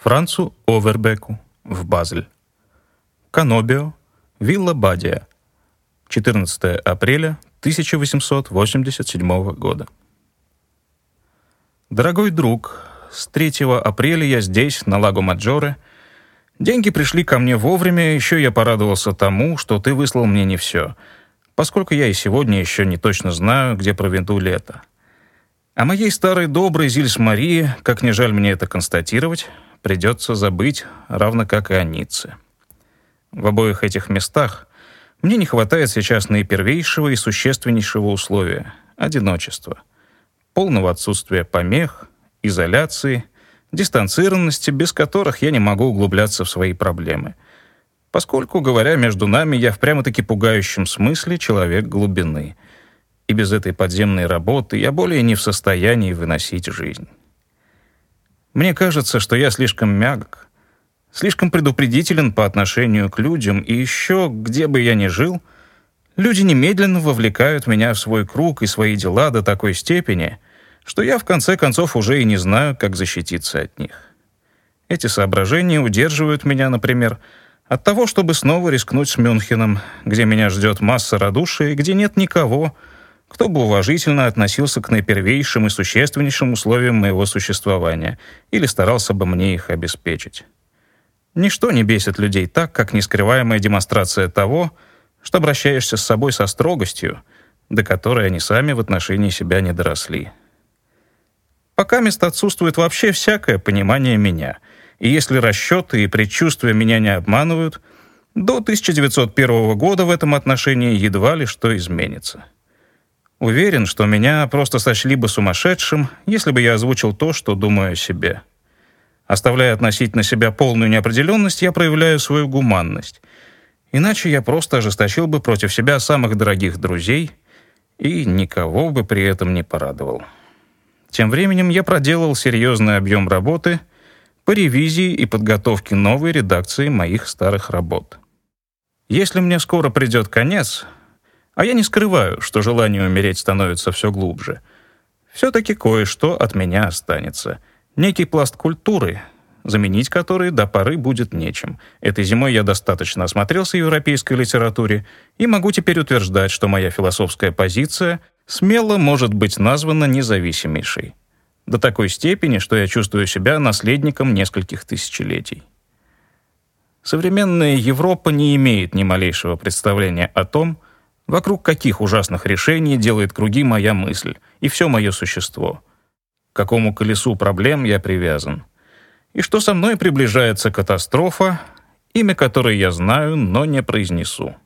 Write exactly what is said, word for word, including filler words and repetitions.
Францу Овербеку в Базель. Канобио, вилла Бадия, четырнадцатое апреля тысяча восемьсот восемьдесят седьмого года. Дорогой друг, с третьего апреля я здесь, на Лаго-Маджоре. Деньги пришли ко мне вовремя, еще я порадовался тому, что ты выслал мне не все, поскольку я и сегодня еще не точно знаю, где проведу лето. О моей старой доброй Зильс Марии, как не жаль мне это констатировать, придется забыть, равно как и о Ницце. В обоих этих местах мне не хватает сейчас наипервейшего и существеннейшего условия — одиночества, полного отсутствия помех, изоляции, дистанцированности, без которых я не могу углубляться в свои проблемы, поскольку, говоря между нами, я в прямо-таки пугающем смысле человек глубины, и без этой подземной работы я более не в состоянии выносить жизнь. Мне кажется, что я слишком мягок, слишком предупредителен по отношению к людям, и еще, где бы я ни жил, люди немедленно вовлекают меня в свой круг и свои дела до такой степени, что я, в конце концов, уже и не знаю, как защититься от них. Эти соображения удерживают меня, например, от того, чтобы снова рискнуть с Мюнхеном, где меня ждет масса радушия и где нет никого, кто бы уважительно относился к наипервейшим и существеннейшим условиям моего существования или старался бы мне их обеспечить. Ничто не бесит людей так, как нескрываемая демонстрация того, что обращаешься с собой со строгостью, до которой они сами в отношении себя не доросли. Пока мест отсутствует вообще всякое понимание меня, и если расчеты и предчувствия меня не обманывают, до тысяча девятьсот первого года в этом отношении едва ли что изменится. Уверен, что меня просто сочли бы сумасшедшим, если бы я озвучил то, что думаю о себе. Оставляя относительно себя полную неопределенность, я проявляю свою гуманность. Иначе я просто ожесточил бы против себя самых дорогих друзей и никого бы при этом не порадовал. Тем временем я проделал серьезный объем работы по ревизии и подготовке новой редакции моих старых работ. Если мне скоро придет конец, а я не скрываю, что желание умереть становится все глубже, все-таки кое-что от меня останется. Некий пласт культуры, заменить который до поры будет нечем. Этой зимой я достаточно осмотрелся в европейской литературе и могу теперь утверждать, что моя философская позиция смело может быть названа независимейшей. До такой степени, что я чувствую себя наследником нескольких тысячелетий. Современная Европа не имеет ни малейшего представления о том, вокруг каких ужасных решений делает круги моя мысль и все мое существо, к какому колесу проблем я привязан, и что со мной приближается катастрофа, имя которой я знаю, но не произнесу.